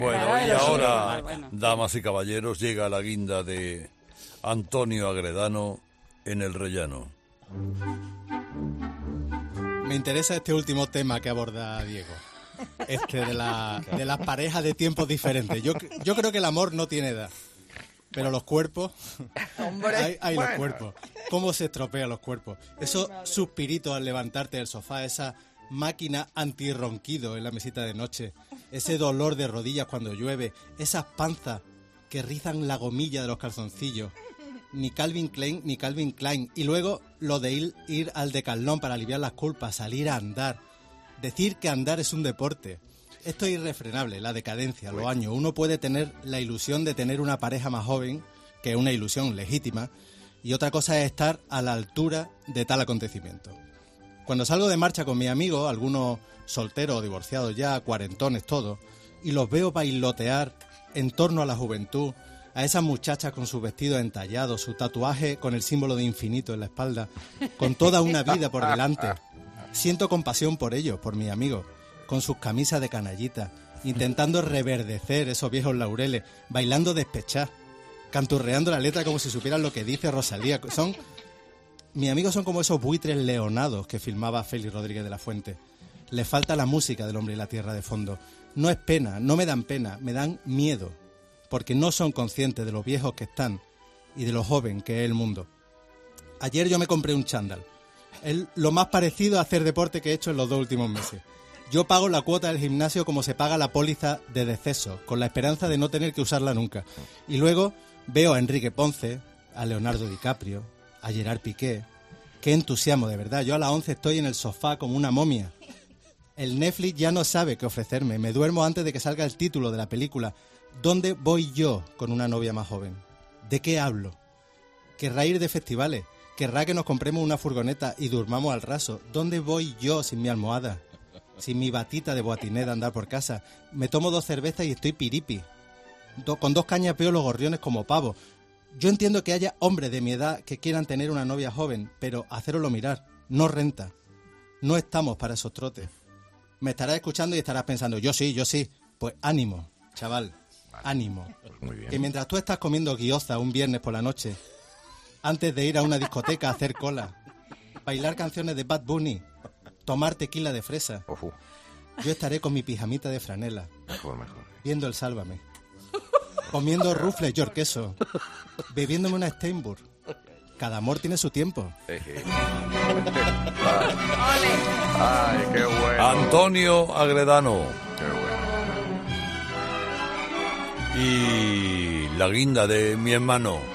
Bueno, y ahora, damas y caballeros, llega la guinda de Antonio Agredano en El Rellano. Me interesa este último tema que aborda Diego. De las parejas de tiempos diferentes. Yo creo que el amor no tiene edad. Pero los cuerpos... Hombre, hay los cuerpos. ¿Cómo se estropean los cuerpos? Esos suspiritos al levantarte del sofá, esa máquina antirronquido en la mesita de noche, ese dolor de rodillas cuando llueve, esas panzas que rizan la gomilla de los calzoncillos. Ni Calvin Klein ni Calvin Klein. Y luego lo de ir al Decathlon para aliviar las culpas, salir a andar. Decir que andar es un deporte. Esto es irrefrenable, la decadencia, los años. Uno puede tener la ilusión de tener una pareja más joven, que es una ilusión legítima, y otra cosa es estar a la altura de tal acontecimiento. Cuando salgo de marcha con mis amigos, algunos solteros o divorciados ya, cuarentones todos, y los veo bailotear en torno a la juventud, a esas muchachas con sus vestidos entallados, su tatuaje con el símbolo de infinito en la espalda, con toda una vida por delante, siento compasión por ellos, por mis amigos, con sus camisas de canallita, intentando reverdecer esos viejos laureles, bailando despechá, canturreando la letra como si supieran lo que dice Rosalía. Mis amigos son como esos buitres leonados que filmaba Félix Rodríguez de la Fuente. Les falta la música del hombre y la tierra de fondo. No es pena, no me dan pena, me dan miedo, porque no son conscientes de lo viejos que están y de lo joven que es el mundo. Ayer yo me compré un chándal. Es lo más parecido a hacer deporte que he hecho en los 2 últimos meses. Yo pago la cuota del gimnasio como se paga la póliza de deceso, con la esperanza de no tener que usarla nunca. Y luego veo a Enrique Ponce, a Leonardo DiCaprio, a Gerard Piqué. Qué entusiasmo, de verdad. Yo a las 11 estoy en el sofá como una momia. El Netflix ya no sabe qué ofrecerme. Me duermo antes de que salga el título de la película. ¿Dónde voy yo con una novia más joven? ¿De qué hablo? ¿Querrá ir de festivales? ¿Querrá que nos compremos una furgoneta y durmamos al raso? ¿Dónde voy yo sin mi almohada? Sin mi batita de boatiné de andar por casa. Me tomo 2 cervezas y estoy piripi. Con 2 cañas veo los gorriones como pavos. Yo entiendo que haya hombres de mi edad que quieran tener una novia joven, pero hacéroslo mirar, no renta. No estamos para esos trotes. Me estarás escuchando y estarás pensando, yo sí. Pues ánimo, chaval, ánimo. Muy bien. Que mientras tú estás comiendo gyoza un viernes por la noche, antes de ir a una discoteca a hacer cola, bailar canciones de Bad Bunny, tomar tequila de fresa, yo estaré con mi pijamita de franela, Mejor. viendo el Sálvame, comiendo rufles york queso, bebiéndome una Steinburg. Cada amor tiene su tiempo. Ay, qué bueno. Antonio Agredano. Qué bueno. Y la guinda de mi hermano.